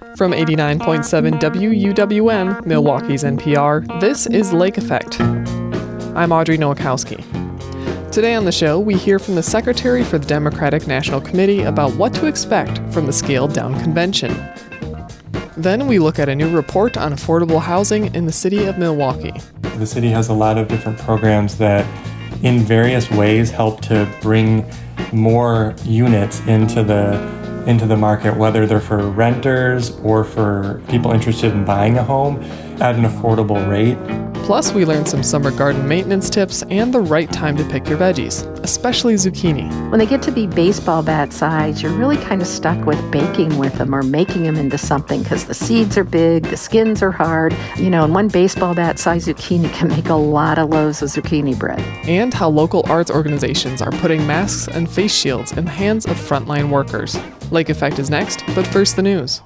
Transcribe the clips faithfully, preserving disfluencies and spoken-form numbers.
From eighty-nine point seven W U W M, Milwaukee's N P R, this is Lake Effect. I'm Audrey Nowakowski. Today on the show, we hear from the Secretary for the Democratic National Committee about what to expect from the scaled-down convention. Then we look at a new report on affordable housing in the city of Milwaukee. The city has a lot of different programs that in various ways help to bring more units into the into the market, whether they're for renters or for people interested in buying a home at an affordable rate. Plus, we learn some summer garden maintenance tips and the right time to pick your veggies, especially zucchini. When they get to be baseball bat size, you're really kind of stuck with baking with them or making them into something because the seeds are big, the skins are hard. You know, and one baseball bat size zucchini can make a lot of loaves of zucchini bread. And how local arts organizations are putting masks and face shields in the hands of frontline workers. Lake Effect is next, but first the news.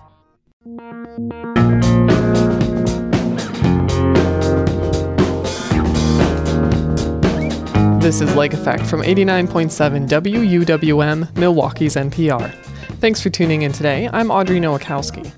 This is Lake Effect from eighty-nine point seven W U W M, Milwaukee's N P R. Thanks for tuning in today. I'm Audrey Nowakowski.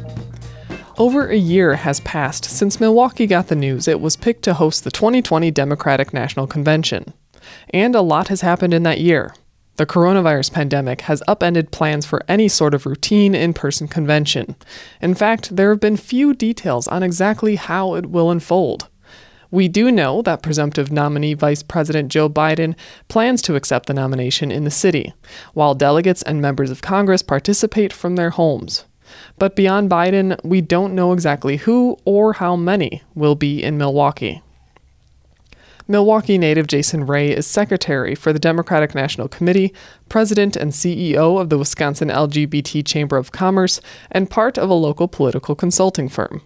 Over a year has passed since Milwaukee got the news it was picked to host the twenty twenty Democratic National Convention. And a lot has happened in that year. The coronavirus pandemic has upended plans for any sort of routine in-person convention. In fact, there have been few details on exactly how it will unfold. We do know that presumptive nominee Vice President Joe Biden plans to accept the nomination in the city, while delegates and members of Congress participate from their homes. But beyond Biden, we don't know exactly who or how many will be in Milwaukee. Milwaukee native Jason Ray is Secretary for the Democratic National Committee, President and C E O of the Wisconsin L G B T Chamber of Commerce, and part of a local political consulting firm.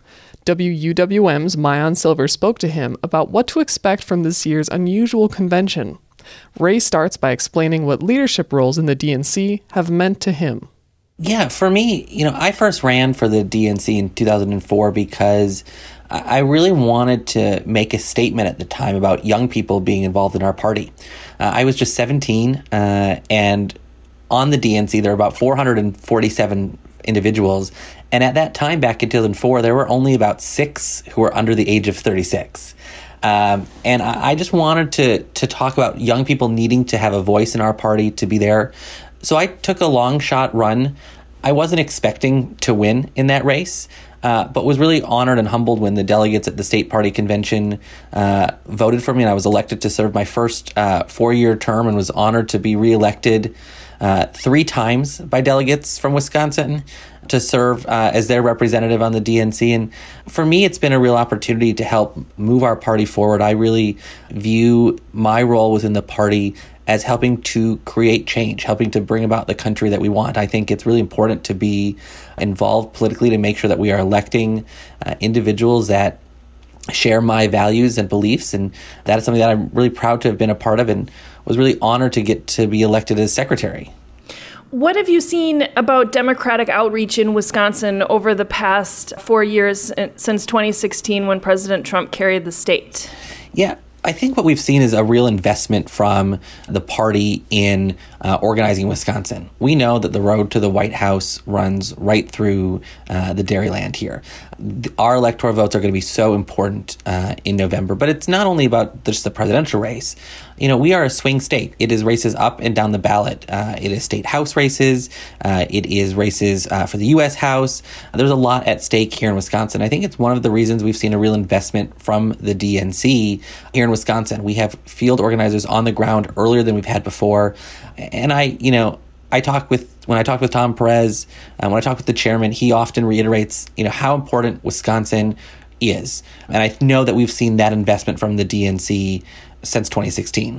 W U W M's Maayan Silver spoke to him about what to expect from this year's unusual convention. Ray starts by explaining what leadership roles in the D N C have meant to him. Yeah, for me, you know, I first ran for the D N C in two thousand four because I really wanted to make a statement at the time about young people being involved in our party. Uh, I was just seventeen, uh, and on the D N C, there were about four hundred forty-seven individuals. And at that time, back in two thousand four, there were only about six who were under the age of thirty-six. Um, and I, I just wanted to to talk about young people needing to have a voice in our party, to be there. So I took a long shot run. I wasn't expecting to win in that race, uh, but was really honored and humbled when the delegates at the state party convention uh, voted for me, and I was elected to serve my first uh, four-year term and was honored to be reelected uh, three times by delegates from Wisconsin to serve uh, as their representative on the D N C. And for me, it's been a real opportunity to help move our party forward. I really view my role within the party as helping to create change, helping to bring about the country that we want. I think it's really important to be involved politically to make sure that we are electing uh, individuals that share my values and beliefs. And that is something that I'm really proud to have been a part of and was really honored to get to be elected as secretary. What have you seen about Democratic outreach in Wisconsin over the past four years since twenty sixteen when President Trump carried the state? Yeah. I think what we've seen is a real investment from the party in uh, organizing Wisconsin. We know that the road to the White House runs right through uh, the Dairyland here. Our electoral votes are going to be so important uh, in November, but it's not only about just the presidential race. You know, we are a swing state. It is races up and down the ballot. Uh, it is state house races. Uh, it is races uh, for the U S House. There's a lot at stake here in Wisconsin. I think it's one of the reasons we've seen a real investment from the D N C here in Wisconsin. We have field organizers on the ground earlier than we've had before. And I, you know, I talk with, when I talk with Tom Perez, uh, when I talk with the chairman, he often reiterates, you know, how important Wisconsin is. And I know that we've seen that investment from the D N C since twenty sixteen.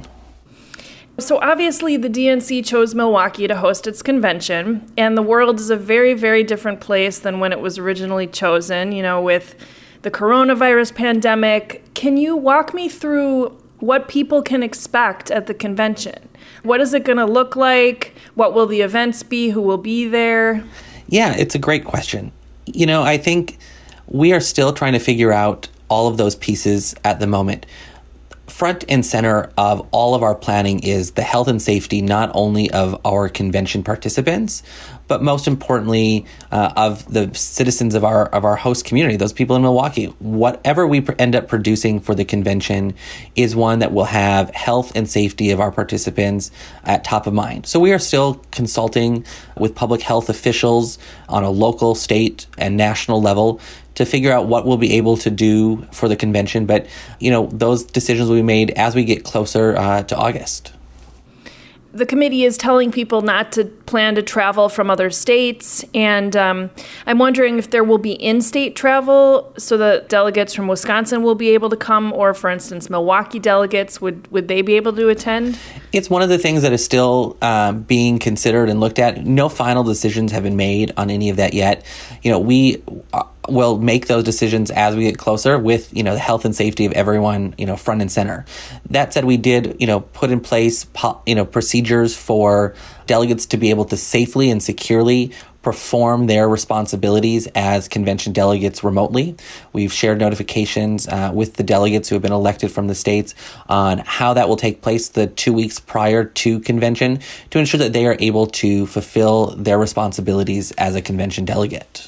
So obviously the D N C chose Milwaukee to host its convention, and the world is a very, very different place than when it was originally chosen, you know, with the coronavirus pandemic. Can you walk me through what people can expect at the convention? What is it going to look like? What will the events be? Who will be there? Yeah, it's a great question. You know, I think we are still trying to figure out all of those pieces at the moment. Front and center of all of our planning is the health and safety, not only of our convention participants, but most importantly, uh, of the citizens of our of our host community, those people in Milwaukee. Whatever we pr- end up producing for the convention is one that will have health and safety of our participants at top of mind. So we are still consulting with public health officials on a local, state, and national level to figure out what we'll be able to do for the convention. But, you know, those decisions will be made as we get closer uh, to August. The committee is telling people not to plan to travel from other states, and um, I'm wondering if there will be in-state travel so that delegates from Wisconsin will be able to come, or, for instance, Milwaukee delegates, would, would they be able to attend? It's one of the things that is still um, being considered and looked at. No final decisions have been made on any of that yet. You know, we will make those decisions as we get closer with, you know, the health and safety of everyone, you know, front and center. That said, we did, you know, put in place, you know, procedures for delegates to be able to safely and securely perform their responsibilities as convention delegates remotely. We've shared notifications uh, with the delegates who have been elected from the states on how that will take place the two weeks prior to convention to ensure that they are able to fulfill their responsibilities as a convention delegate.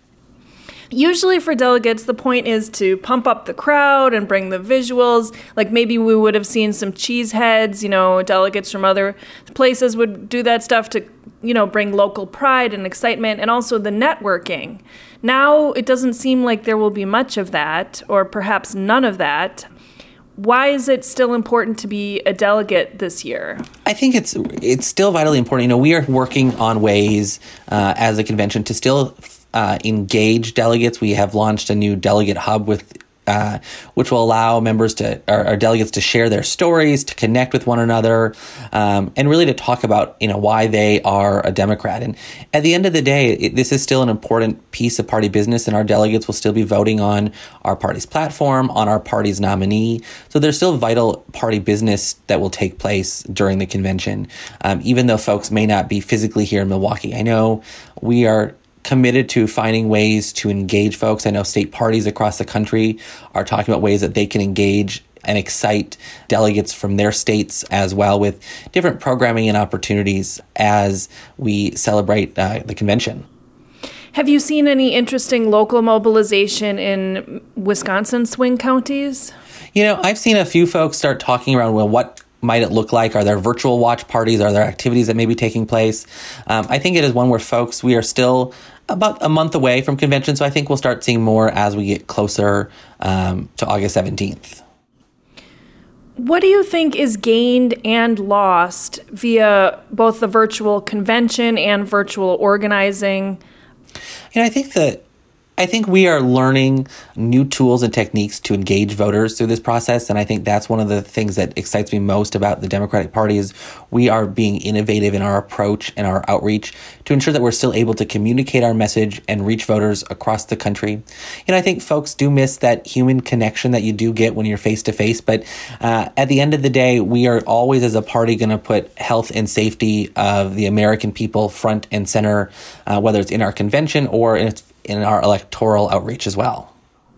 Usually for delegates, the point is to pump up the crowd and bring the visuals. Like maybe we would have seen some cheese heads, you know, delegates from other places would do that stuff to, you know, bring local pride and excitement, and also the networking. Now it doesn't seem like there will be much of that, or perhaps none of that. Why is it still important to be a delegate this year? I think it's it's still vitally important. You know, we are working on ways uh, as a convention to still Uh, engage delegates. We have launched a new delegate hub with, uh, which will allow members to, or, or delegates to share their stories, to connect with one another, um, and really to talk about, you know, why they are a Democrat. And at the end of the day, it, this is still an important piece of party business, and our delegates will still be voting on our party's platform, on our party's nominee. So there's still vital party business that will take place during the convention, um, even though folks may not be physically here in Milwaukee. I know we are committed to finding ways to engage folks. I know state parties across the country are talking about ways that they can engage and excite delegates from their states as well with different programming and opportunities as we celebrate uh, the convention. Have you seen any interesting local mobilization in Wisconsin swing counties? You know, I've seen a few folks start talking around, well, what might it look like? Are there virtual watch parties? Are there activities that may be taking place? Um, I think it is one where folks, we are still about a month away from convention, so I think we'll start seeing more as we get closer um, to August seventeenth. What do you think is gained and lost via both the virtual convention and virtual organizing? You know, I think that I think we are learning new tools and techniques to engage voters through this process, and I think that's one of the things that excites me most about the Democratic Party is we are being innovative in our approach and our outreach to ensure that we're still able to communicate our message and reach voters across the country. You know, I think folks do miss that human connection that you do get when you're face-to-face, but uh, at the end of the day, we are always as a party going to put health and safety of the American people front and center, uh, whether it's in our convention or in its in our electoral outreach as well.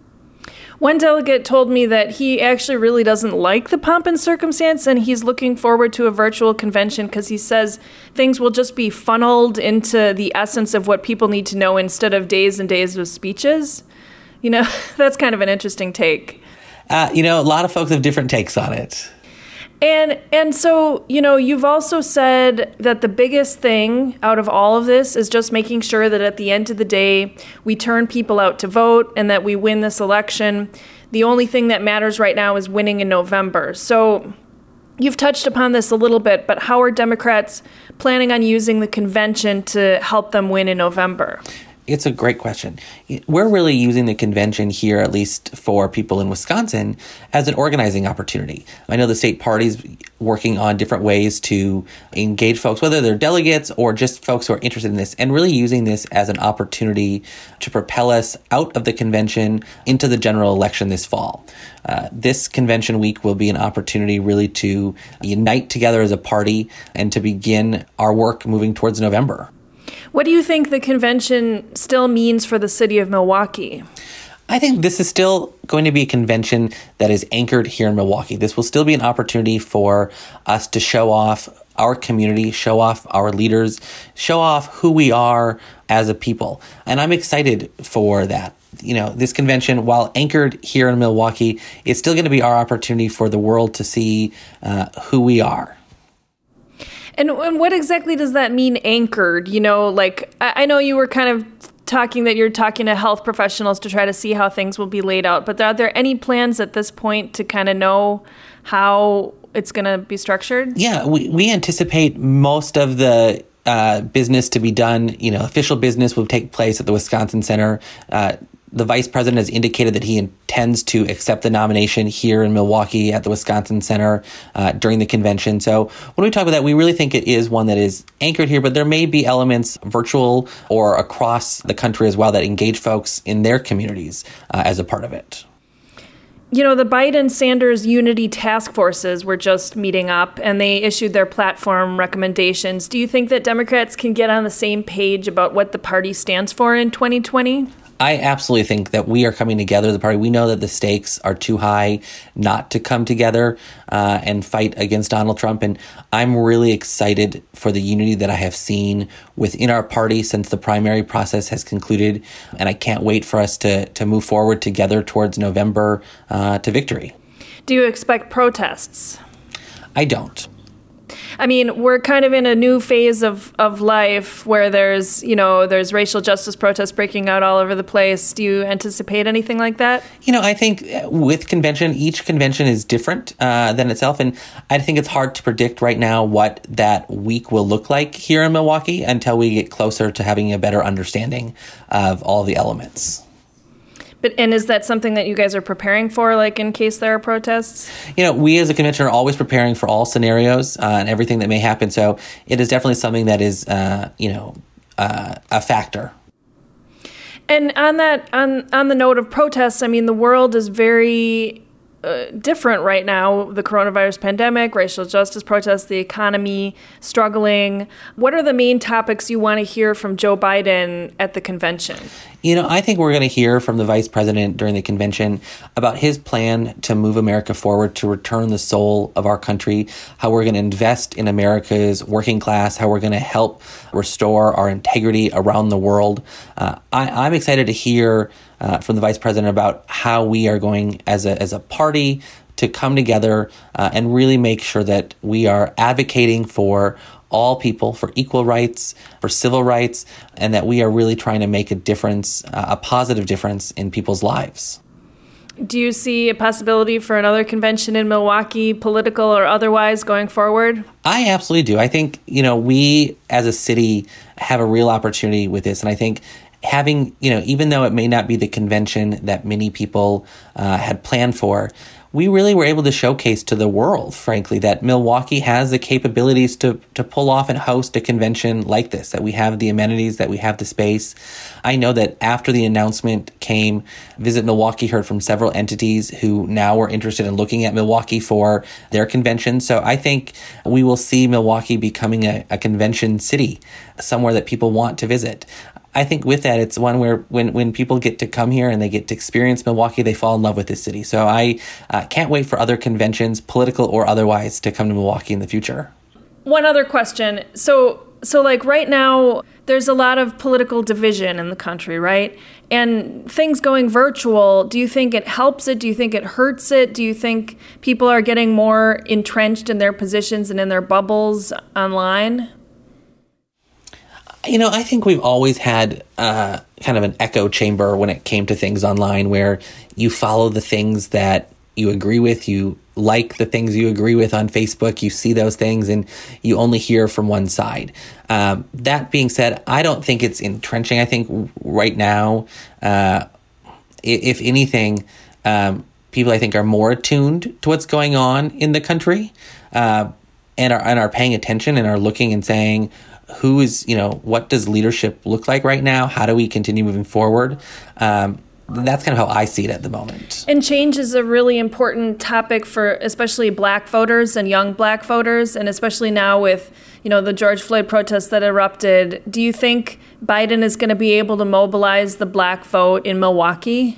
One delegate told me that he actually really doesn't like the pomp and circumstance, and he's looking forward to a virtual convention because he says things will just be funneled into the essence of what people need to know instead of days and days of speeches. You know, that's kind of an interesting take. Uh, you know, a lot of folks have different takes on it. And and so, you know, you've also said that the biggest thing out of all of this is just making sure that at the end of the day, we turn people out to vote and that we win this election. The only thing that matters right now is winning in November. So you've touched upon this a little bit, but how are Democrats planning on using the convention to help them win in November? It's a great question. We're really using the convention here, at least for people in Wisconsin, as an organizing opportunity. I know the state party's working on different ways to engage folks, whether they're delegates or just folks who are interested in this, and really using this as an opportunity to propel us out of the convention into the general election this fall. Uh, this convention week will be an opportunity really to unite together as a party and to begin our work moving towards November. What do you think the convention still means for the city of Milwaukee? I think this is still going to be a convention that is anchored here in Milwaukee. This will still be an opportunity for us to show off our community, show off our leaders, show off who we are as a people. And I'm excited for that. You know, this convention, while anchored here in Milwaukee, is still going to be our opportunity for the world to see uh, who we are. And, and what exactly does that mean, anchored? You know, like, I, I know you were kind of talking that you're talking to health professionals to try to see how things will be laid out, but are there any plans at this point to kind of know how it's going to be structured? Yeah, we, we anticipate most of the uh, business to be done, you know, official business will take place at the Wisconsin Center. Uh, the vice president has indicated that he intends to accept the nomination here in Milwaukee at the Wisconsin Center uh, during the convention. So when we talk about that, we really think it is one that is anchored here, but there may be elements virtual or across the country as well that engage folks in their communities uh, as a part of it. You know, the Biden-Sanders Unity Task Forces were just meeting up, and they issued their platform recommendations. Do you think that Democrats can get on the same page about what the party stands for in twenty twenty? I absolutely think that we are coming together, the party. We know that the stakes are too high not to come together uh, and fight against Donald Trump. And I'm really excited for the unity that I have seen within our party since the primary process has concluded. And I can't wait for us to, to move forward together towards November uh, to victory. Do you expect protests? I don't. I mean, we're kind of in a new phase of, of life where there's, you know, there's racial justice protests breaking out all over the place. Do you anticipate anything like that? You know, I think with convention, each convention is different uh, than itself. And I think it's hard to predict right now what that week will look like here in Milwaukee until we get closer to having a better understanding of all the elements. But and is that something that you guys are preparing for, like in case there are protests? You know, we as a convention are always preparing for all scenarios uh, and everything that may happen. So it is definitely something that is, uh, you know, uh, a factor. And on that, on on the note of protests, I mean, the world is very uh, different right now. The coronavirus pandemic, racial justice protests, the economy struggling. What are the main topics you want to hear from Joe Biden at the convention? You know, I think we're going to hear from the vice president during the convention about his plan to move America forward, to return the soul of our country, how we're going to invest in America's working class, how we're going to help restore our integrity around the world. Uh, I, I'm excited to hear uh, from the vice president about how we are going as a as a party to come together uh, and really make sure that we are advocating for all people, for equal rights, for civil rights, and that we are really trying to make a difference, uh, a positive difference in people's lives. Do you see a possibility for another convention in Milwaukee, political or otherwise, going forward? I absolutely do. I think, you know, we as a city have a real opportunity with this. And I think having, you know, even though it may not be the convention that many people uh, had planned for, we really were able to showcase to the world, frankly, that Milwaukee has the capabilities to to pull off and host a convention like this, that we have the amenities, that we have the space. I know that after the announcement came, Visit Milwaukee heard from several entities who now were interested in looking at Milwaukee for their convention. So I think we will see Milwaukee becoming a, a convention city, somewhere that people want to visit. I think with that, it's one where when, when people get to come here and they get to experience Milwaukee, they fall in love with this city. So I uh, can't wait for other conventions, political or otherwise, to come to Milwaukee in the future. One other question. So, so like right now, there's a lot of political division in the country, right? And things going virtual, do you think it helps it? Do you think it hurts it? Do you think people are getting more entrenched in their positions and in their bubbles online? You know, I think we've always had uh, kind of an echo chamber when it came to things online, where you follow the things that you agree with, you like the things you agree with on Facebook, you see those things, and you only hear from one side. Um, that being said, I don't think it's entrenching. I think right now, uh, if anything, um, people I think are more attuned to what's going on in the country uh, and are and are paying attention and are looking and saying, who is, you know, what does leadership look like right now? How do we continue moving forward? Um, that's kind of how I see it at the moment. And change is a really important topic for especially black voters and young black voters, and especially now with, you know, the George Floyd protests that erupted. Do you think Biden is going to be able to mobilize the black vote in Milwaukee?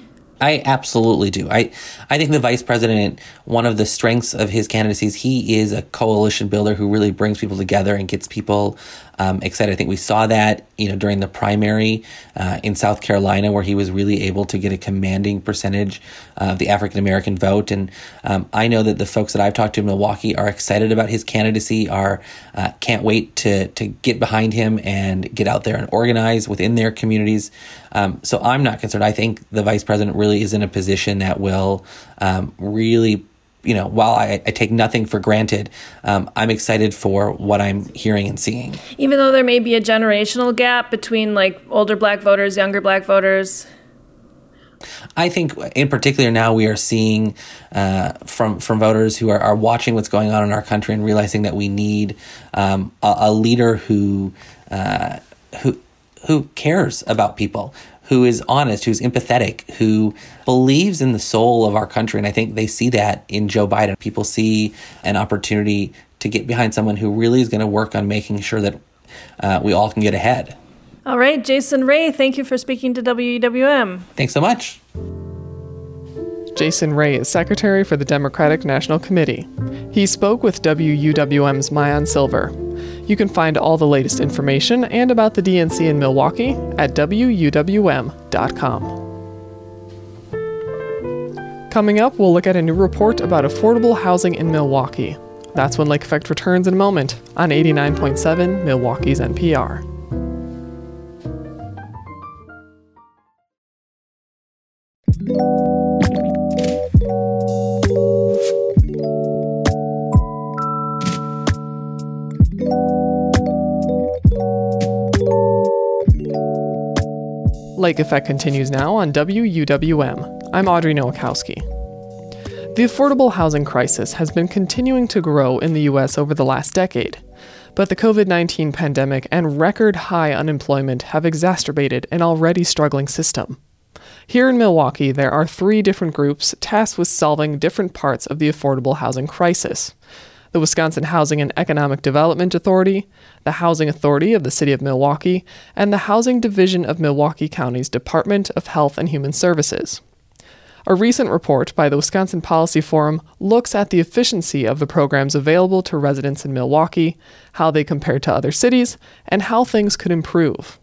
I absolutely do. I, I think the vice president, one of the strengths of his candidacy is he is a coalition builder who really brings people together and gets people um, excited. I think we saw that, you know, during the primary uh, in South Carolina, where he was really able to get a commanding percentage of the African American vote. And um, I know that the folks that I've talked to in Milwaukee are excited about his candidacy, are uh, can't wait to to get behind him and get out there and organize within their communities. Um, so I'm not concerned. I think the vice president really is in a position that will um, really, you know, while I, I take nothing for granted, um, I'm excited for what I'm hearing and seeing. Even though there may be a generational gap between like older black voters, younger black voters. I think in particular now we are seeing uh, from from voters who are, are watching what's going on in our country and realizing that we need um, a, a leader who uh, who who cares about people, who is honest, who's empathetic, who believes in the soul of our country. And I think they see that in Joe Biden. People see an opportunity to get behind someone who really is going to work on making sure that uh, we all can get ahead. All right, Jason Ray, thank you for speaking to W U W M. Thanks so much. Jason Ray is Secretary for the Democratic National Committee. He spoke with W U W M's Maayan Silver. You can find all the latest information and about the D N C in Milwaukee at W U W M dot com. Coming up, we'll look at a new report about affordable housing in Milwaukee. That's when Lake Effect returns in a moment on eighty-nine point seven Milwaukee's N P R. Lake Effect continues now on W U W M. I'm Audrey Nowakowski. The affordable housing crisis has been continuing to grow in the U S over the last decade, but the covid nineteen pandemic and record high unemployment have exacerbated an already struggling system. Here in Milwaukee, there are three different groups tasked with solving different parts of the affordable housing crisis: the Wisconsin Housing and Economic Development Authority, the Housing Authority of the City of Milwaukee, and the Housing Division of Milwaukee County's Department of Health and Human Services. A recent report by the Wisconsin Policy Forum looks at the efficiency of the programs available to residents in Milwaukee, how they compare to other cities, and how things could improve.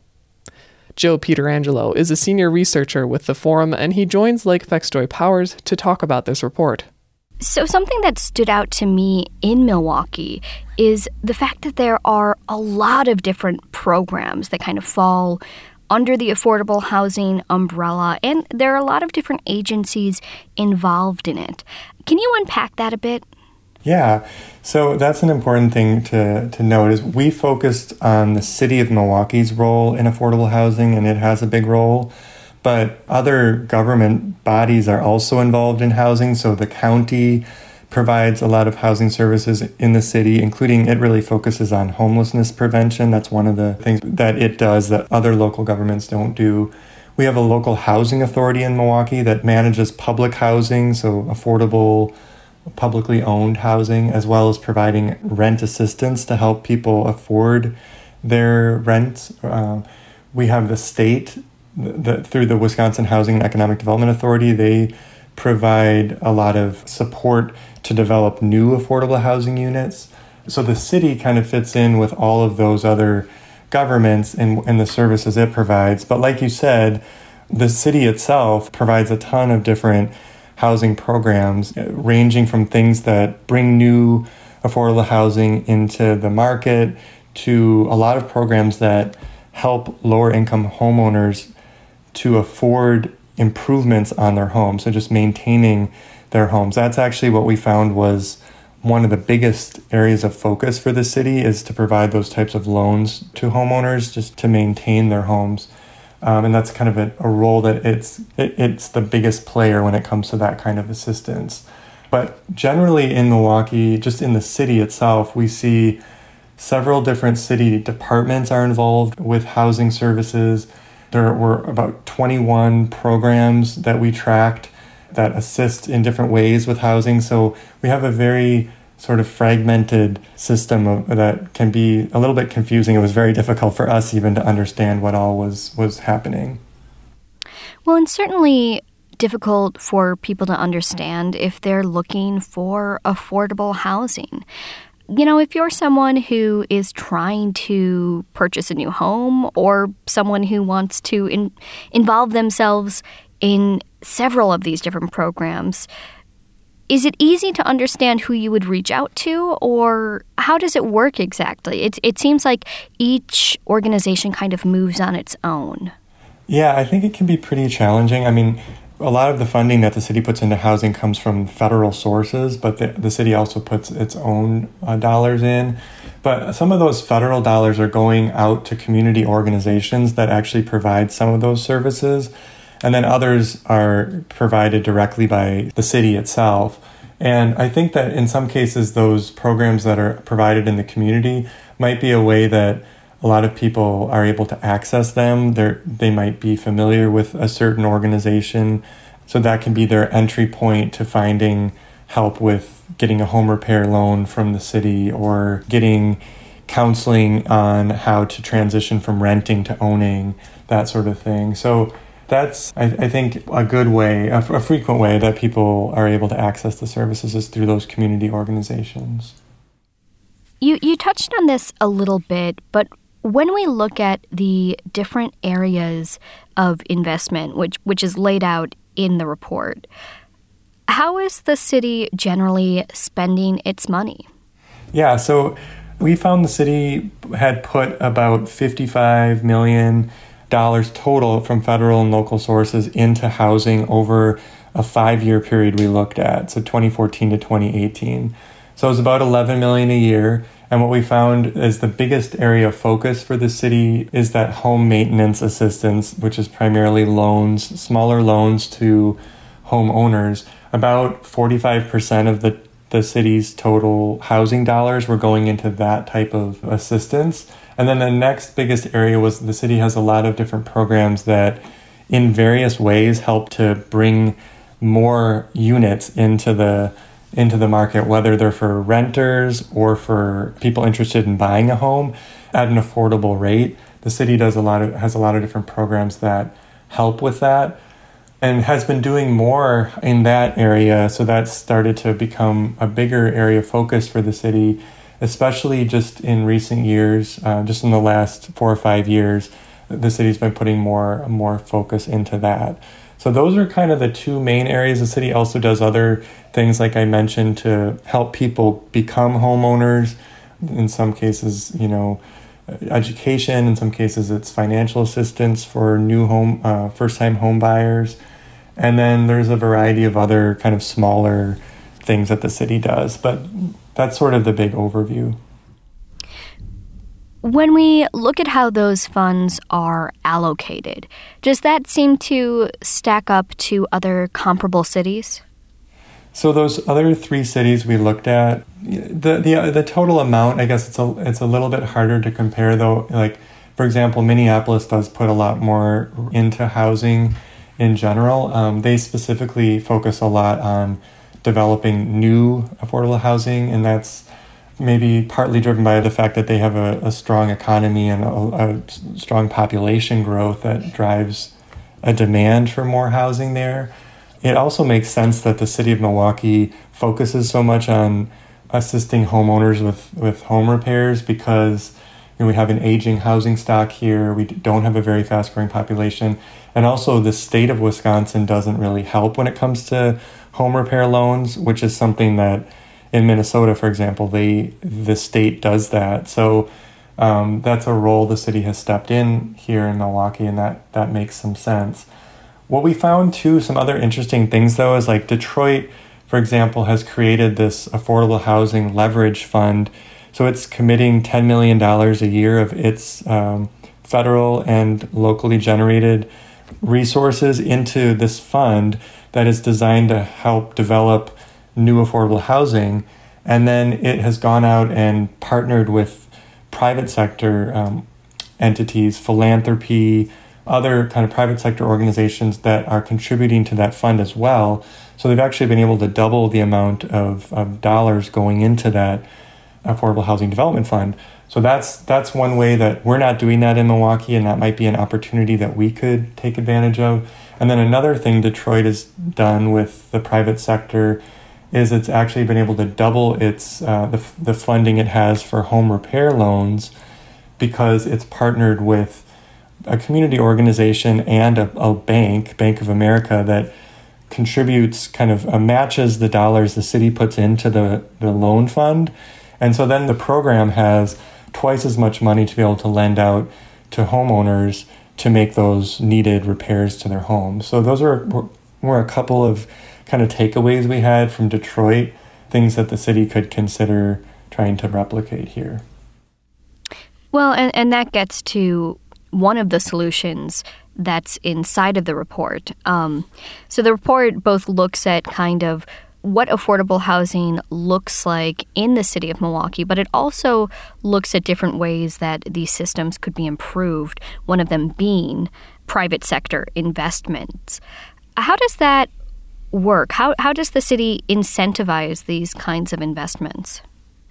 Joe Pietrangelo is a senior researcher with the forum, and he joins Lake Effect's Joy Powers to talk about this report. So something that stood out to me in Milwaukee is the fact that there are a lot of different programs that kind of fall under the affordable housing umbrella, and there are a lot of different agencies involved in it. Can you unpack that a bit? Yeah, so that's an important thing to, to note is we focused on the City of Milwaukee's role in affordable housing, and it has a big role. But other government bodies are also involved in housing. So the county provides a lot of housing services in the city, including it really focuses on homelessness prevention. That's one of the things that it does that other local governments don't do. We have a local housing authority in Milwaukee that manages public housing, so affordable, publicly owned housing, as well as providing rent assistance to help people afford their rent. Uh, we have the state The, through the Wisconsin Housing and Economic Development Authority. They provide a lot of support to develop new affordable housing units. So the city kind of fits in with all of those other governments and, and the services it provides. But like you said, the city itself provides a ton of different housing programs, ranging from things that bring new affordable housing into the market to a lot of programs that help lower income homeowners to afford improvements on their homes, so just maintaining their homes. That's actually what we found was one of the biggest areas of focus for the city, is to provide those types of loans to homeowners just to maintain their homes. Um, and that's kind of a, a role that it's it, it's the biggest player when it comes to that kind of assistance. But generally in Milwaukee, just in the city itself, we see several different city departments are involved with housing services. There were about twenty-one programs that we tracked that assist in different ways with housing. So we have a very sort of fragmented system of, that can be a little bit confusing. It was very difficult for us even to understand what all was, was happening. Well, and certainly difficult for people to understand if they're looking for affordable housing. You know, if you're someone who is trying to purchase a new home or someone who wants to in, involve themselves in several of these different programs, is it easy to understand who you would reach out to, or how does it work exactly? It, it seems like each organization kind of moves on its own. Yeah, I think it can be pretty challenging. I mean, a lot of the funding that the city puts into housing comes from federal sources, but the, the city also puts its own uh, dollars in. But some of those federal dollars are going out to community organizations that actually provide some of those services. And then others are provided directly by the city itself. And I think that in some cases, those programs that are provided in the community might be a way that a lot of people are able to access them. They're, they might be familiar with a certain organization. So that can be their entry point to finding help with getting a home repair loan from the city or getting counseling on how to transition from renting to owning, that sort of thing. So that's, I, I think, a good way, a, a frequent way that people are able to access the services is through those community organizations. You you touched on this a little bit, but when we look at the different areas of investment, which which is laid out in the report, how is the city generally spending its money? Yeah, so we found the city had put about fifty-five million dollars total from federal and local sources into housing over a five-year period we looked at, so twenty fourteen to twenty eighteen. So it was about eleven million dollars a year. And what we found is the biggest area of focus for the city is that home maintenance assistance, which is primarily loans, smaller loans to homeowners. About forty-five percent of the, the city's total housing dollars were going into that type of assistance. And then the next biggest area was the city has a lot of different programs that in various ways help to bring more units into the into the market, whether they're for renters or for people interested in buying a home at an affordable rate. The city does a lot of has a lot of different programs that help with that and has been doing more in that area. So that's started to become a bigger area of focus for the city, especially just in recent years, uh, just in the last four or five years, the city's been putting more more focus into that. So those are kind of the two main areas. The city also does other things, like I mentioned, to help people become homeowners. In some cases, you know, education. In some cases, it's financial assistance for new home, uh, first-time home buyers. And then there's a variety of other kind of smaller things that the city does. But that's sort of the big overview. When we look at how those funds are allocated, does that seem to stack up to other comparable cities? So those other three cities we looked at, the the the total amount, I guess it's a it's a little bit harder to compare though. Like, for example, Minneapolis does put a lot more into housing in general. Um, they specifically focus a lot on developing new affordable housing, and that's maybe partly driven by the fact that they have a, a strong economy and a, a strong population growth that drives a demand for more housing there. It also makes sense that the city of Milwaukee focuses so much on assisting homeowners with, with home repairs because, you know, we have an aging housing stock here. We don't have a very fast-growing population. And also the state of Wisconsin doesn't really help when it comes to home repair loans, which is something that in Minnesota, for example, they the state does that. So um, that's a role the city has stepped in here in Milwaukee, and that, that makes some sense. What we found, too, some other interesting things, though, is like Detroit, for example, has created this affordable housing leverage fund. So it's committing ten million dollars a year of its um, federal and locally generated resources into this fund that is designed to help develop new affordable housing. And then it has gone out and partnered with private sector um, entities, philanthropy, other kind of private sector organizations that are contributing to that fund as well. So they've actually been able to double the amount of, of dollars going into that affordable housing development fund. So that's that's one way that we're not doing that in Milwaukee, and that might be an opportunity that we could take advantage of. And then another thing Detroit has done with the private sector is it's actually been able to double its uh, the, the funding it has for home repair loans, because it's partnered with a community organization and a, a bank, Bank of America, that contributes, kind of uh, matches the dollars the city puts into the, the loan fund. And so then the program has twice as much money to be able to lend out to homeowners to make those needed repairs to their homes. So those are were a couple of kind of takeaways we had from Detroit, things that the city could consider trying to replicate here. Well, and, and that gets to one of the solutions that's inside of the report. Um, so the report both looks at kind of what affordable housing looks like in the city of Milwaukee, but it also looks at different ways that these systems could be improved, one of them being private sector investments. How does that work? How, how does the city incentivize these kinds of investments?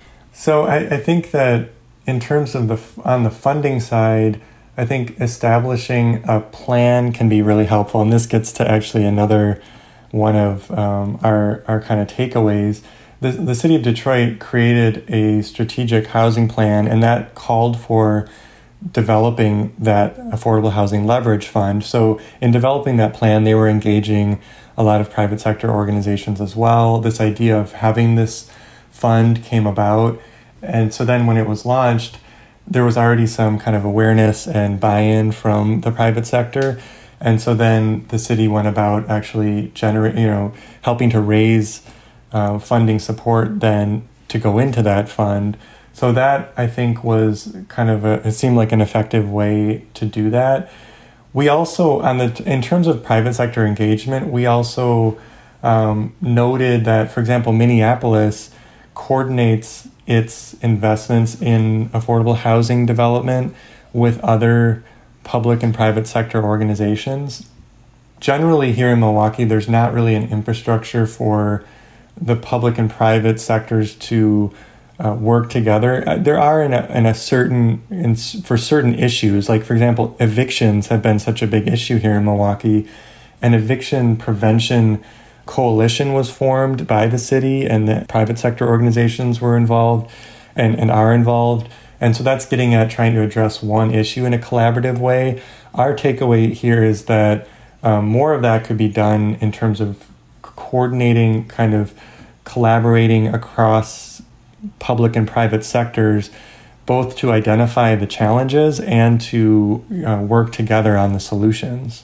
So I, I think that in terms of the on the funding side, I think establishing a plan can be really helpful. And this gets to actually another one of um, our, our kind of takeaways. The, the city of Detroit created a strategic housing plan, and that called for developing that affordable housing leverage fund. So in developing that plan, they were engaging a lot of private sector organizations as well. This idea of having this fund came about. And so then when it was launched, there was already some kind of awareness and buy-in from the private sector. And so then the city went about actually generate, you know, helping to raise uh, funding support then to go into that fund. So that, I think, was kind of a, it seemed like an effective way to do that. We also, on the in terms of private sector engagement, we also um, noted that, for example, Minneapolis coordinates its investments in affordable housing development with other public and private sector organizations. Generally here in Milwaukee, there's not really an infrastructure for the public and private sectors to uh, work together. There are in a, in a certain, in, for certain issues, like for example, evictions have been such a big issue here in Milwaukee. An eviction prevention coalition was formed by the city, and the private sector organizations were involved and, and are involved. And so that's getting at trying to address one issue in a collaborative way. Our takeaway here is that um, more of that could be done in terms of coordinating, kind of collaborating across public and private sectors, both to identify the challenges and to uh, work together on the solutions.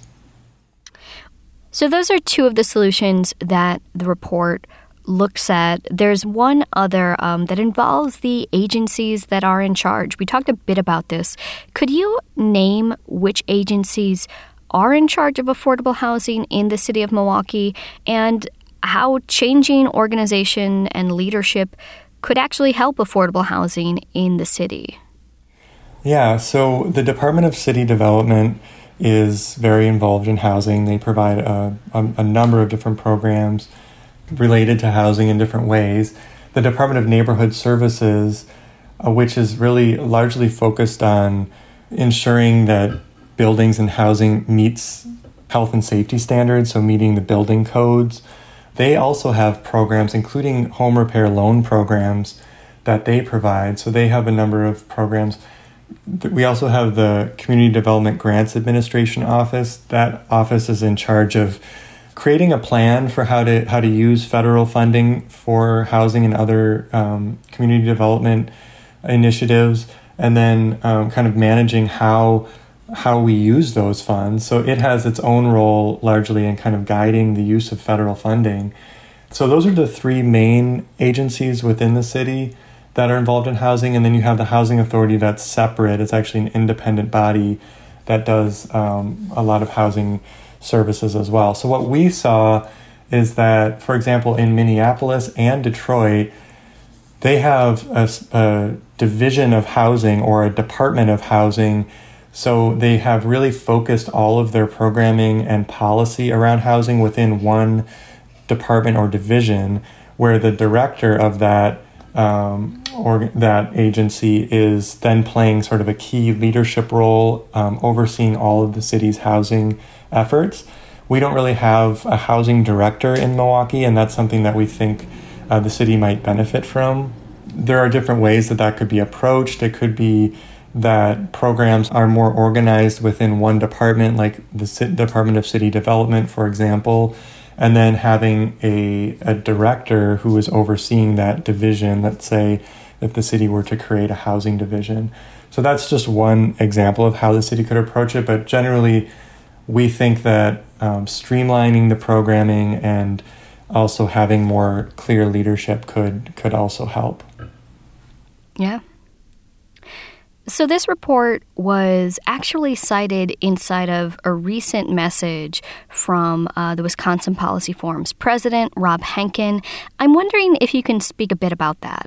So those are two of the solutions that the report looks at. There's one other um, that involves the agencies that are in charge. We talked a bit about this. Could you name which agencies are in charge of affordable housing in the city of Milwaukee, and how changing organization and leadership could actually help affordable housing in the city? Yeah, so the Department of City Development is very involved in housing. They provide a, a, a number of different programs related to housing in different ways. The Department of Neighborhood Services, uh, which is really largely focused on ensuring that buildings and housing meets health and safety standards, so meeting the building codes. They also have programs, including home repair loan programs, that they provide. So they have a number of programs. We also have the Community Development Grants Administration Office. That office is in charge of creating a plan for how to how to use federal funding for housing and other um, community development initiatives, and then um, kind of managing how how we use those funds. So it has its own role largely in kind of guiding the use of federal funding. So those are the three main agencies within the city that are involved in housing. And then you have the Housing Authority that's separate. It's actually an independent body that does um, a lot of housing services as well. So what we saw is that, for example, in Minneapolis and Detroit, they have a, a division of housing or a department of housing. So they have really focused all of their programming and policy around housing within one department or division, where the director of that um, or that agency is then playing sort of a key leadership role, um, overseeing all of the city's housing efforts. we don't really have a housing director in Milwaukee, and that's something that we think uh, the city might benefit from. There are different ways that that could be approached. It could be that programs are more organized within one department, like the C- Department of City Development, for example, and then having a, a director who is overseeing that division, let's say if the city were to create a housing division. So that's just one example of how the city could approach it, but generally we think that um, streamlining the programming and also having more clear leadership could could also help. Yeah. So this report was actually cited inside of a recent message from uh, the Wisconsin Policy Forum's president, Rob Henkin. I'm wondering if you can speak a bit about that.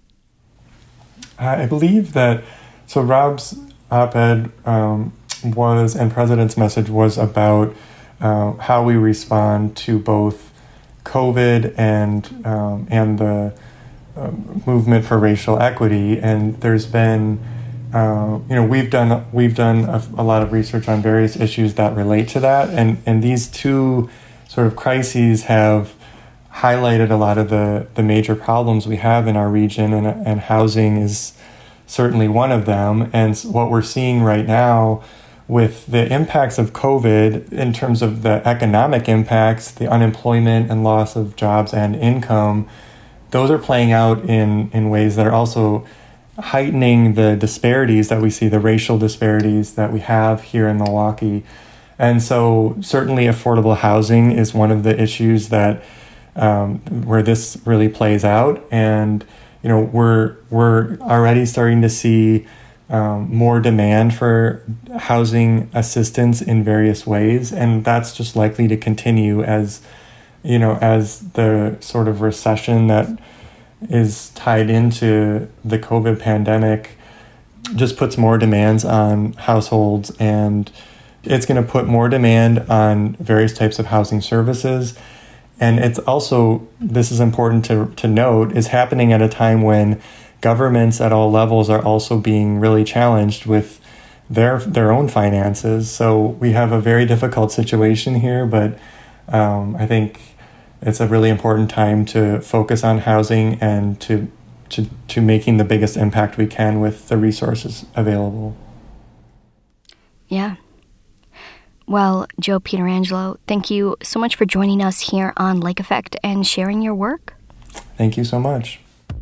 I believe that, so Rob's op-ed um, was, and president's message was about uh, how we respond to both COVID and um, and the uh, movement for racial equity. And there's been Uh, you know, we've done we've done a, a lot of research on various issues that relate to that, and and these two sort of crises have highlighted a lot of the the major problems we have in our region, and and housing is certainly one of them. And what we're seeing right now with the impacts of COVID in terms of the economic impacts, the unemployment and loss of jobs and income, those are playing out in in ways that are also heightening the disparities that we see, the racial disparities that we have here in Milwaukee. And so certainly affordable housing is one of the issues that um, where this really plays out. And, you know, we're we're already starting to see um, more demand for housing assistance in various ways. And that's just likely to continue as, you know, as the sort of recession that is tied into the COVID pandemic just puts more demands on households, and it's going to put more demand on various types of housing services. And it's also, this is important to, to note, is happening at a time when governments at all levels are also being really challenged with their their own finances. So we have a very difficult situation here, but um, I think it's a really important time to focus on housing and to, to to making the biggest impact we can with the resources available. Yeah. Well, Joe Pietrangelo, thank you so much for joining us here on Lake Effect and sharing your work. Thank you so much.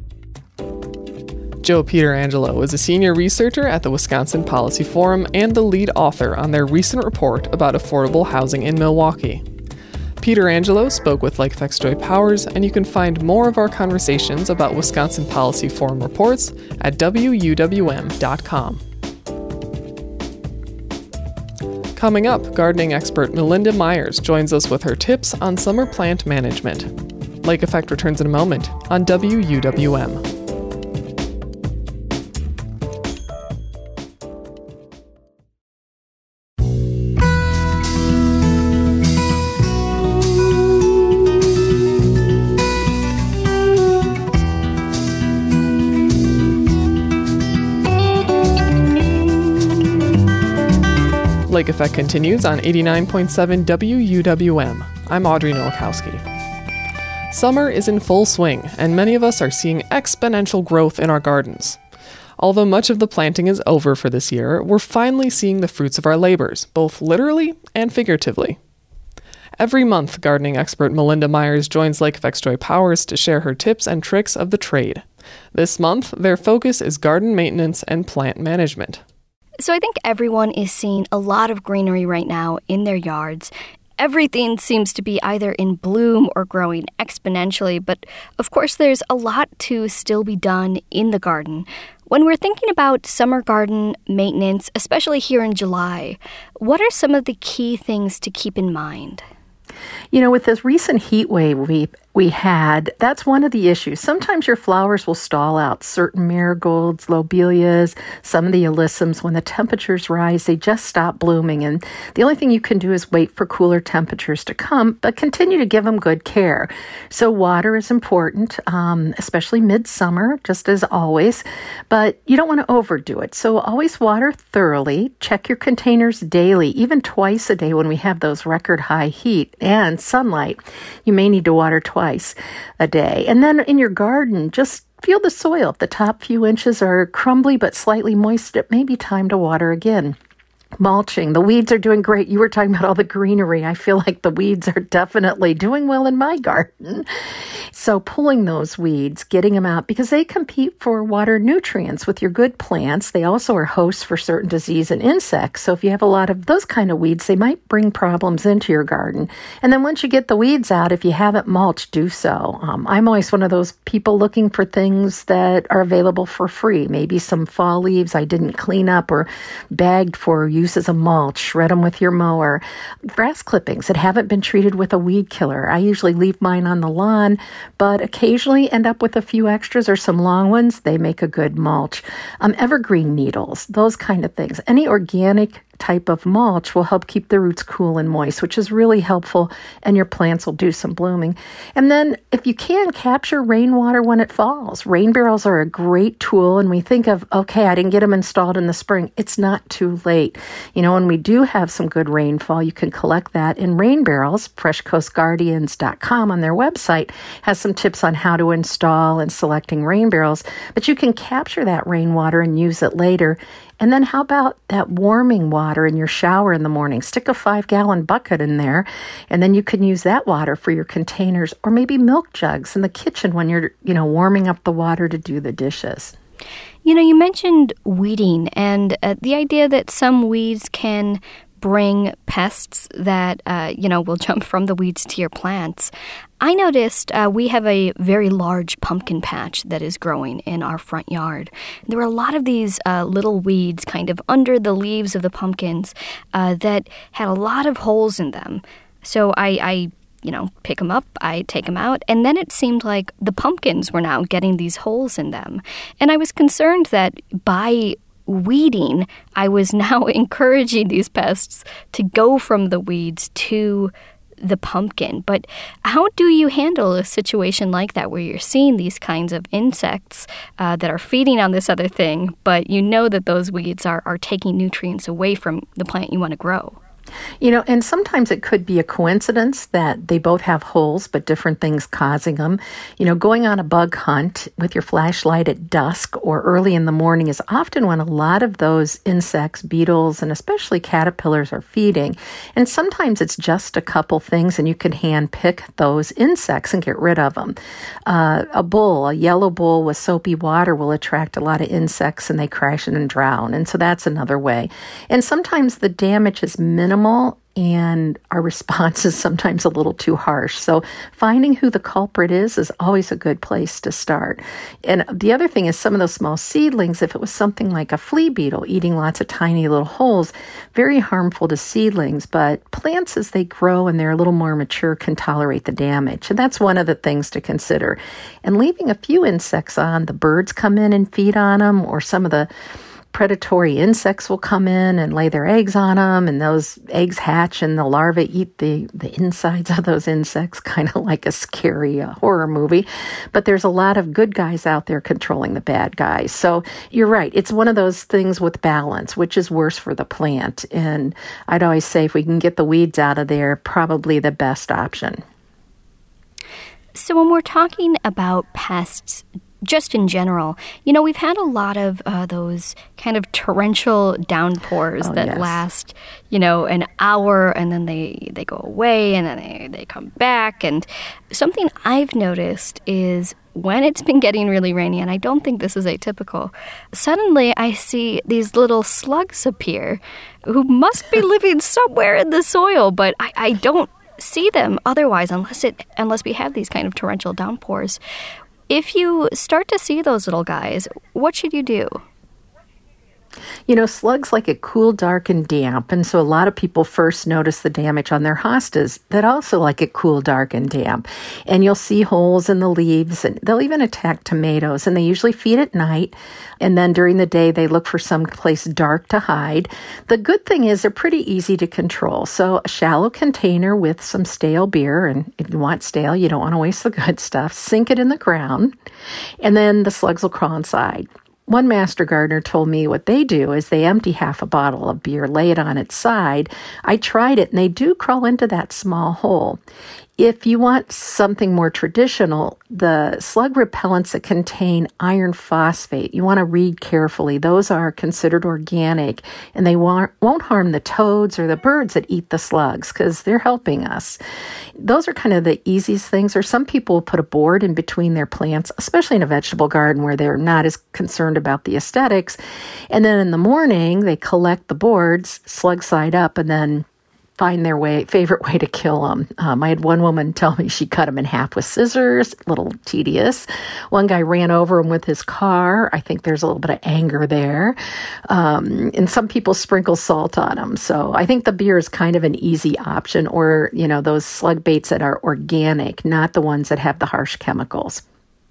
Joe Pietrangelo is a senior researcher at the Wisconsin Policy Forum and the lead author on their recent report about affordable housing in Milwaukee. Pietrangelo spoke with Lake Effect's Joy Powers, and you can find more of our conversations about Wisconsin Policy Forum reports at W U W M dot com. Coming up, gardening expert Melinda Myers joins us with her tips on summer plant management. Lake Effect returns in a moment on W U W M. Lake Effect continues on eighty-nine point seven W U W M. I'm Audrey Nowakowski. Summer is in full swing, and many of us are seeing exponential growth in our gardens. Although much of the planting is over for this year, we're finally seeing the fruits of our labors, both literally and figuratively. Every month, gardening expert Melinda Myers joins Lake Effect's Joy Powers to share her tips and tricks of the trade. This month, their focus is garden maintenance and plant management. So I think everyone is seeing a lot of greenery right now in their yards. Everything seems to be either in bloom or growing exponentially, but of course there's a lot to still be done in the garden. When we're thinking about summer garden maintenance, especially here in July, what are some of the key things to keep in mind? You know, with this recent heat wave we we had, that's one of the issues. Sometimes your flowers will stall out. Certain marigolds, lobelias, some of the alyssums, when the temperatures rise, they just stop blooming. And the only thing you can do is wait for cooler temperatures to come, but continue to give them good care. So water is important, um, especially midsummer, just as always, but you don't want to overdo it. So always water thoroughly. Check your containers daily, even twice a day when we have those record high heat and sunlight. You may need to water twice a day. And then in your garden, just feel the soil. If the top few inches are crumbly but slightly moist, it may be time to water again. Mulching. The weeds are doing great. You were talking about all the greenery. I feel like the weeds are definitely doing well in my garden. So pulling those weeds, getting them out, because they compete for water nutrients with your good plants. They also are hosts for certain disease and insects. So if you have a lot of those kind of weeds, they might bring problems into your garden. And then once you get the weeds out, if you haven't mulched, do so. Um, I'm always one of those people looking for things that are available for free. Maybe some fall leaves I didn't clean up or bagged for use as a mulch. Shred them with your mower. Grass clippings that haven't been treated with a weed killer. I usually leave mine on the lawn, but occasionally end up with a few extras or some long ones. They make a good mulch. Um, evergreen needles, those kind of things. Any organic type of mulch will help keep the roots cool and moist, which is really helpful, and your plants will do some blooming. And then if you can, capture rainwater when it falls. Rain barrels are a great tool, and we think of, okay, I didn't get them installed in the spring. It's not too late. You know, when we do have some good rainfall, you can collect that in rain barrels. fresh coast guardians dot com on their website has some tips on how to install and selecting rain barrels, but you can capture that rainwater and use it later. And then how about that warming water in your shower in the morning? Stick a five-gallon bucket in there, and then you can use that water for your containers or maybe milk jugs in the kitchen when you're, you know, warming up the water to do the dishes. You know, you mentioned weeding and uh, the idea that some weeds can bring pests that, uh, you know, will jump from the weeds to your plants. I noticed uh, we have a very large pumpkin patch that is growing in our front yard. There were a lot of these uh, little weeds kind of under the leaves of the pumpkins uh, that had a lot of holes in them. So I, I, you know, pick them up, I take them out, and then it seemed like the pumpkins were now getting these holes in them. And I was concerned that by weeding, I was now encouraging these pests to go from the weeds to the pumpkin. But how do you handle a situation like that where you're seeing these kinds of insects uh, that are feeding on this other thing, but you know that those weeds are, are taking nutrients away from the plant you want to grow? You know, and sometimes it could be a coincidence that they both have holes, but different things causing them. You know, going on a bug hunt with your flashlight at dusk or early in the morning is often when a lot of those insects, beetles, and especially caterpillars are feeding. And sometimes it's just a couple things, and you can hand pick those insects and get rid of them. Uh, a bull, a yellow bull with soapy water will attract a lot of insects, and they crash and drown. And so that's another way. And sometimes the damage is minimal, and our response is sometimes a little too harsh. So finding who the culprit is is always a good place to start. And the other thing is some of those small seedlings, if it was something like a flea beetle eating lots of tiny little holes, very harmful to seedlings, but plants as they grow and they're a little more mature can tolerate the damage. And that's one of the things to consider. And leaving a few insects on, the birds come in and feed on them, or some of the predatory insects will come in and lay their eggs on them, and those eggs hatch and the larvae eat the, the insides of those insects, kind of like a scary uh, horror movie. But there's a lot of good guys out there controlling the bad guys. So you're right. It's one of those things with balance, which is worse for the plant. And I'd always say if we can get the weeds out of there, probably the best option. So when we're talking about pests, just in general, you know, we've had a lot of uh, those kind of torrential downpours oh, that yes. last, you know, an hour, and then they, they go away, and then they, they come back. And something I've noticed is when it's been getting really rainy, and I don't think this is atypical, suddenly I see these little slugs appear who must be living somewhere in the soil, but I, I don't see them otherwise unless it unless we have these kind of torrential downpours. If you start to see those little guys, what should you do? You know, slugs like it cool, dark, and damp. And so a lot of people first notice the damage on their hostas that also like it cool, dark, and damp. And you'll see holes in the leaves, and they'll even attack tomatoes. And they usually feed at night. And then during the day, they look for some place dark to hide. The good thing is they're pretty easy to control. So a shallow container with some stale beer, and if you want stale, you don't want to waste the good stuff, sink it in the ground, and then the slugs will crawl inside. One master gardener told me what they do is they empty half a bottle of beer, lay it on its side. I tried it, and they do crawl into that small hole. If you want something more traditional, the slug repellents that contain iron phosphate, you want to read carefully. Those are considered organic, and they won't harm the toads or the birds that eat the slugs because they're helping us. Those are kind of the easiest things. Or some people will put a board in between their plants, especially in a vegetable garden where they're not as concerned about the aesthetics. And then in the morning, they collect the boards, slug side up, and then find their way, favorite way to kill them. Um, I had one woman tell me she cut them in half with scissors, a little tedious. One guy ran over them with his car. I think there's a little bit of anger there. Um, and some people sprinkle salt on them. So I think the beer is kind of an easy option, or, you know, those slug baits that are organic, not the ones that have the harsh chemicals.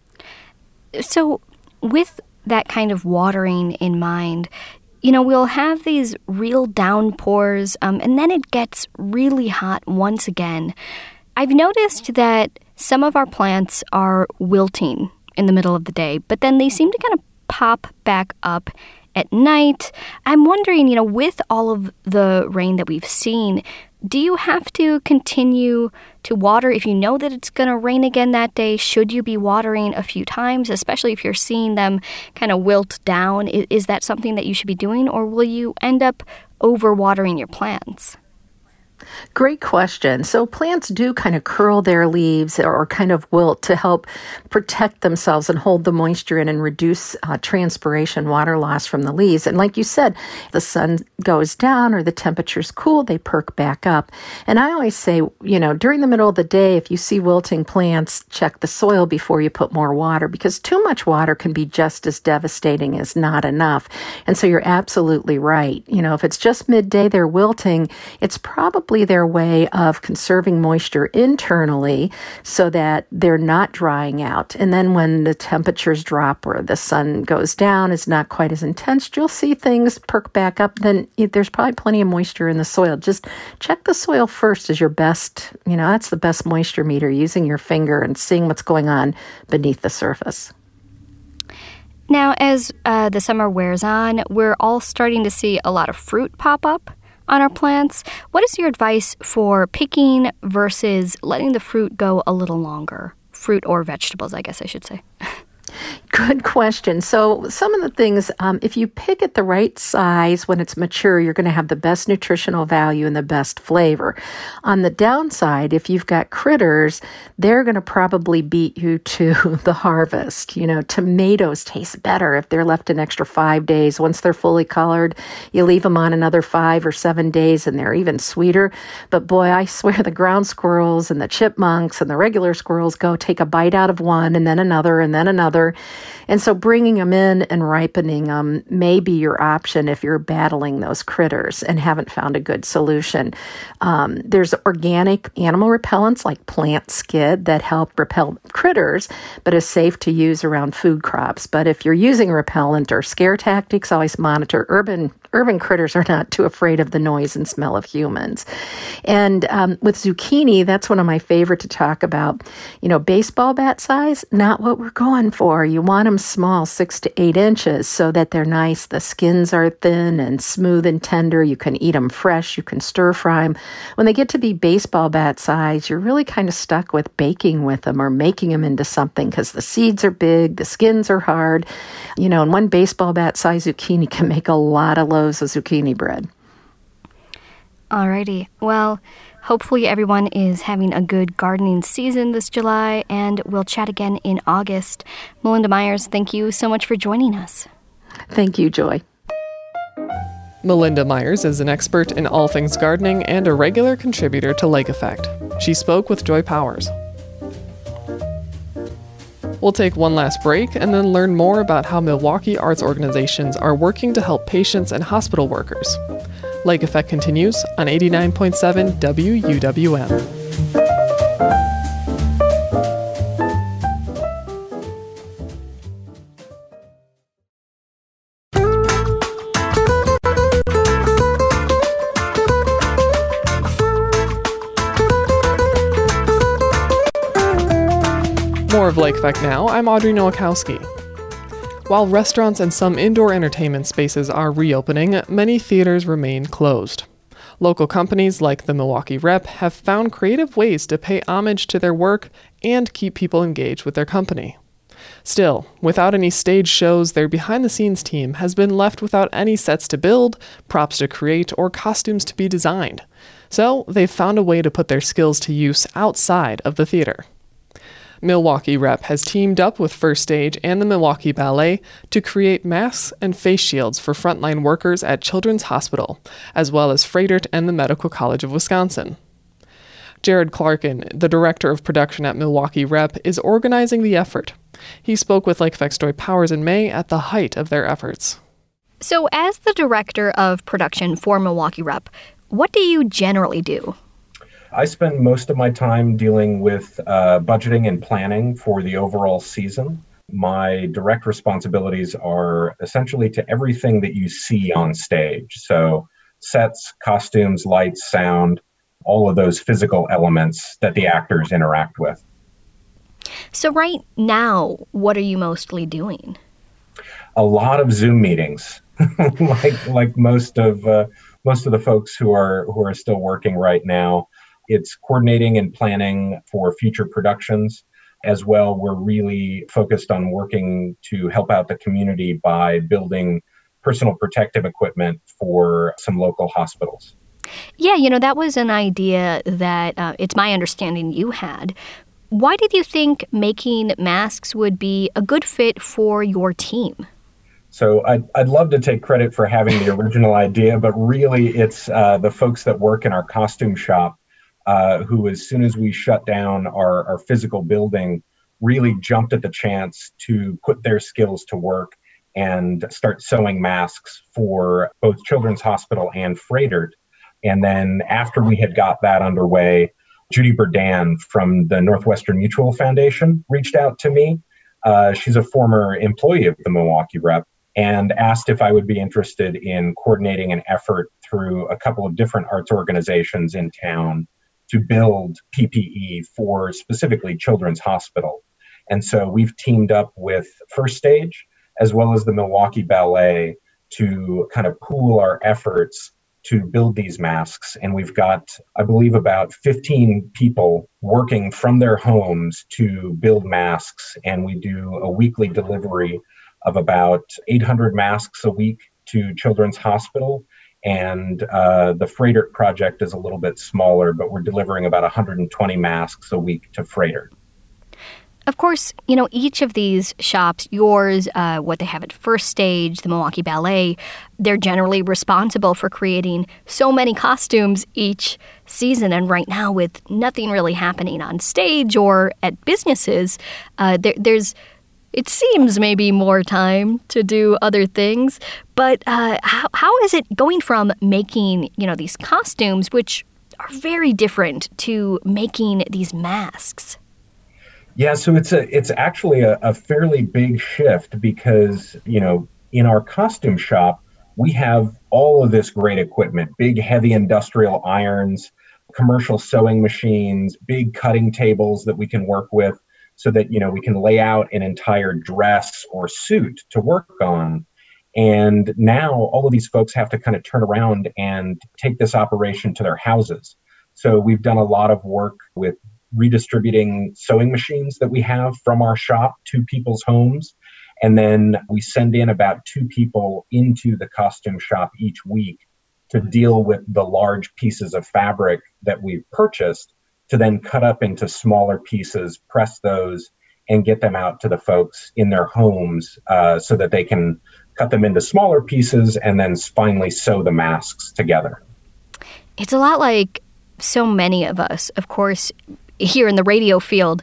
So with that kind of watering in mind, you know, we'll have these real downpours, um, and then it gets really hot once again. I've noticed that some of our plants are wilting in the middle of the day, but then they seem to kind of pop back up at night. I'm wondering, you know, with all of the rain that we've seen, do you have to continue to water if you know that it's going to rain again that day? Should you be watering a few times, especially if you're seeing them kind of wilt down? Is, is that something that you should be doing, or will you end up overwatering your plants? Great question. So plants do kind of curl their leaves or kind of wilt to help protect themselves and hold the moisture in and reduce uh, transpiration, water loss from the leaves. And like you said, the sun goes down or the temperature's cool, they perk back up. And I always say, you know, during the middle of the day, if you see wilting plants, check the soil before you put more water, because too much water can be just as devastating as not enough. And so you're absolutely right. You know, if it's just midday they're wilting, it's probably their way of conserving moisture internally so that they're not drying out. And then when the temperatures drop or the sun goes down, it's not quite as intense, you'll see things perk back up. Then there's probably plenty of moisture in the soil. Just check the soil first as your best, you know, that's the best moisture meter, using your finger and seeing what's going on beneath the surface. Now, as uh, the summer wears on, we're all starting to see a lot of fruit pop up on our plants. What is your advice for picking versus letting the fruit go a little longer? Fruit or vegetables, I guess I should say. Good question. So some of the things, um, if you pick it the right size when it's mature, you're going to have the best nutritional value and the best flavor. On the downside, if you've got critters, they're going to probably beat you to the harvest. You know, tomatoes taste better if they're left an extra five days. Once they're fully colored, you leave them on another five or seven days and they're even sweeter. But boy, I swear the ground squirrels and the chipmunks and the regular squirrels go take a bite out of one and then another and then another. And so bringing them in and ripening them may be your option if you're battling those critters and haven't found a good solution. Um, there's organic animal repellents like plant skid that help repel critters, but is safe to use around food crops. But if you're using repellent or scare tactics, always monitor. Urban urban critters are not too afraid of the noise and smell of humans. And um, with zucchini, that's one of my favorite to talk about. You know, baseball bat size, not what we're going for. You want them small, six to eight inches, so that they're nice. The skins are thin and smooth and tender. You can eat them fresh. You can stir fry them. When they get to be baseball bat size, you're really kind of stuck with baking with them or making them into something because the seeds are big, the skins are hard. You know, and one baseball bat size zucchini can make a lot of loaves of zucchini bread. Alrighty. Well, hopefully everyone is having a good gardening season this July, and we'll chat again in August. Melinda Myers, thank you so much for joining us. Thank you, Joy. Melinda Myers is an expert in all things gardening and a regular contributor to Lake Effect. She spoke with Joy Powers. We'll take one last break and then learn more about how Milwaukee arts organizations are working to help patients and hospital workers. Lake Effect continues on eighty-nine point seven W U W M. More of Lake Effect now. I'm Audrey Nowakowski. While restaurants and some indoor entertainment spaces are reopening, many theaters remain closed. Local companies like the Milwaukee Rep have found creative ways to pay homage to their work and keep people engaged with their company. Still, without any stage shows, their behind-the-scenes team has been left without any sets to build, props to create, or costumes to be designed. So they've found a way to put their skills to use outside of the theater. Milwaukee Rep has teamed up with First Stage and the Milwaukee Ballet to create masks and face shields for frontline workers at Children's Hospital, as well as Froedtert and the Medical College of Wisconsin. Jared Clarkin, the director of production at Milwaukee Rep, is organizing the effort. He spoke with Lake Effect's Joy Powers in May at the height of their efforts. So as the director of production for Milwaukee Rep, what do you generally do? I spend most of my time dealing with uh, budgeting and planning for the overall season. My direct responsibilities are essentially to everything that you see on stage. So sets, costumes, lights, sound, all of those physical elements that the actors interact with. So right now, what are you mostly doing? A lot of Zoom meetings, like like most of uh, most of the folks who are who are still working right now. It's coordinating and planning for future productions. As well, we're really focused on working to help out the community by building personal protective equipment for some local hospitals. Yeah, you know, that was an idea that uh, it's my understanding you had. Why did you think making masks would be a good fit for your team? So I'd, I'd love to take credit for having the original idea, but really it's uh, the folks that work in our costume shop Uh, who, as soon as we shut down our, our physical building, really jumped at the chance to put their skills to work and start sewing masks for both Children's Hospital and Froedtert. And then after we had got that underway, Judy Burdan from the Northwestern Mutual Foundation reached out to me. Uh, she's a former employee of the Milwaukee Rep and asked if I would be interested in coordinating an effort through a couple of different arts organizations in town to build P P E for specifically Children's Hospital. And so we've teamed up with First Stage as well as the Milwaukee Ballet to kind of pool our efforts to build these masks. And we've got, I believe, about fifteen people working from their homes to build masks. And we do a weekly delivery of about eight hundred masks a week to Children's Hospital. And uh, the Froedtert project is a little bit smaller, but we're delivering about one hundred twenty masks a week to Froedtert. Of course, you know, each of these shops, yours, uh, what they have at First Stage, the Milwaukee Ballet, they're generally responsible for creating so many costumes each season. And right now, with nothing really happening on stage or at businesses, uh, there, there's it seems maybe more time to do other things, but uh, how, how is it going from making, you know, these costumes, which are very different, to making these masks? Yeah, so it's a it's actually a, a fairly big shift because, you know, in our costume shop, we have all of this great equipment, big, heavy industrial irons, commercial sewing machines, big cutting tables that we can work with, so that, you know, we can lay out an entire dress or suit to work on. And now all of these folks have to kind of turn around and take this operation to their houses. So we've done a lot of work with redistributing sewing machines that we have from our shop to people's homes. And then we send in about two people into the costume shop each week to deal with the large pieces of fabric that we've purchased, to then cut up into smaller pieces, press those, and get them out to the folks in their homes uh, so that they can cut them into smaller pieces and then finally sew the masks together. It's a lot like so many of us, of course, here in the radio field.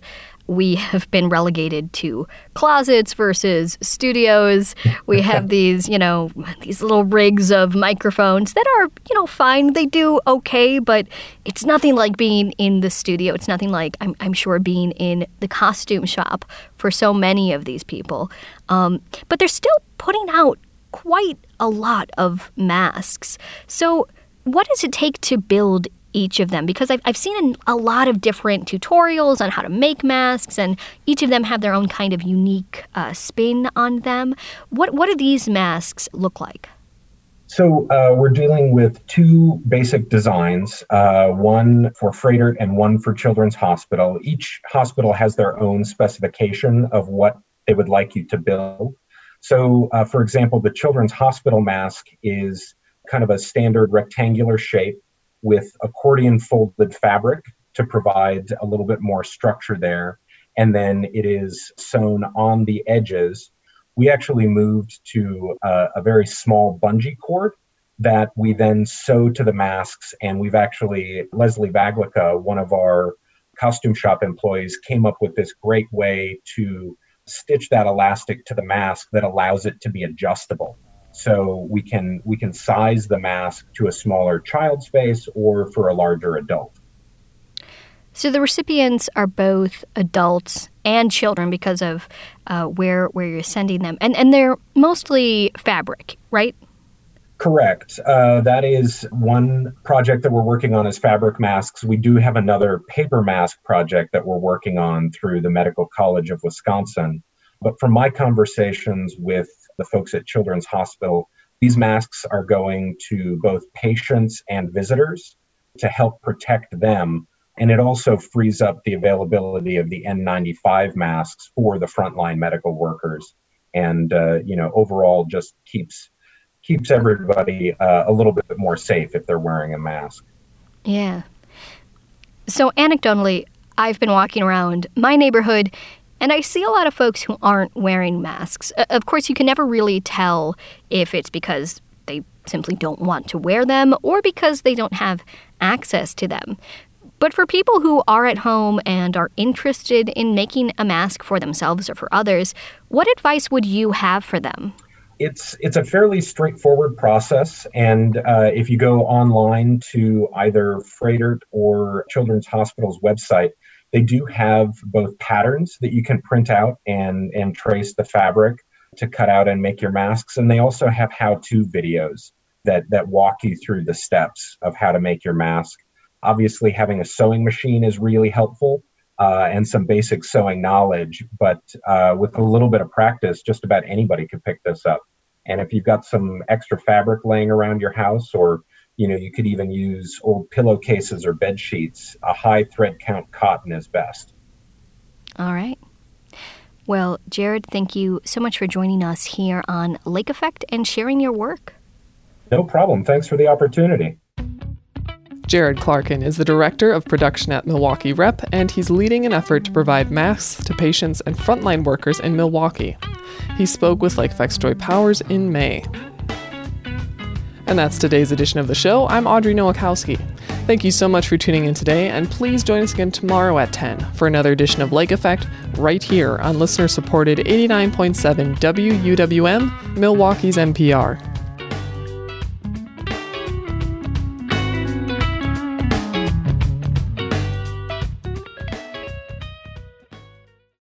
we have been relegated to closets versus studios. We have these, you know, these little rigs of microphones that are, you know, fine. They do okay, but it's nothing like being in the studio. It's nothing like, I'm, I'm sure, being in the costume shop for so many of these people. Um, but they're still putting out quite a lot of masks. So what does it take to build each of them? Because I've, I've seen a lot of different tutorials on how to make masks, and each of them have their own kind of unique uh, spin on them. What what do these masks look like? So uh, we're dealing with two basic designs, uh, one for Froedtert and one for Children's Hospital. Each hospital has their own specification of what they would like you to build. So, uh, for example, the Children's Hospital mask is kind of a standard rectangular shape with accordion folded fabric to provide a little bit more structure there. And then it is sewn on the edges. We actually moved to uh, a very small bungee cord that we then sew to the masks. And we've actually, Leslie Vaglica, one of our costume shop employees, came up with this great way to stitch that elastic to the mask that allows it to be adjustable. So we can we can size the mask to a smaller child's face or for a larger adult. So the recipients are both adults and children because of uh, where where you're sending them, and and they're mostly fabric, right? Correct. Uh, that is one project that we're working on is fabric masks. We do have another paper mask project that we're working on through the Medical College of Wisconsin. But from my conversations with the folks at Children's Hospital, these masks are going to both patients and visitors to help protect them. And it also frees up the availability of the N ninety-five masks for the frontline medical workers. And, uh, you know, overall just keeps keeps everybody uh, a little bit more safe if they're wearing a mask. Yeah. So anecdotally, I've been walking around my neighborhood and I see a lot of folks who aren't wearing masks. Uh, of course, you can never really tell if it's because they simply don't want to wear them or because they don't have access to them. But for people who are at home and are interested in making a mask for themselves or for others, what advice would you have for them? It's it's a fairly straightforward process, and uh, if you go online to either Froedtert or Children's Hospital's website, they do have both patterns that you can print out and, and trace the fabric to cut out and make your masks, and they also have how-to videos that, that walk you through the steps of how to make your mask. Obviously, having a sewing machine is really helpful, uh, and some basic sewing knowledge, but uh, with a little bit of practice, just about anybody could pick this up. And if you've got some extra fabric laying around your house, or you know, you could even use old pillowcases or bed sheets, a high thread count cotton is best. All right. Well, Jared, thank you so much for joining us here on Lake Effect and sharing your work. No problem. Thanks for the opportunity. Jared Clarkin is the Director of Production at Milwaukee Rep, and he's leading an effort to provide masks to patients and frontline workers in Milwaukee. He spoke with Lake Effect's Joy Powers in May. And that's today's edition of the show. I'm Audrey Nowakowski. Thank you so much for tuning in today, and please join us again tomorrow at ten for another edition of Lake Effect right here on listener-supported eighty-nine point seven W U W M, Milwaukee's N P R.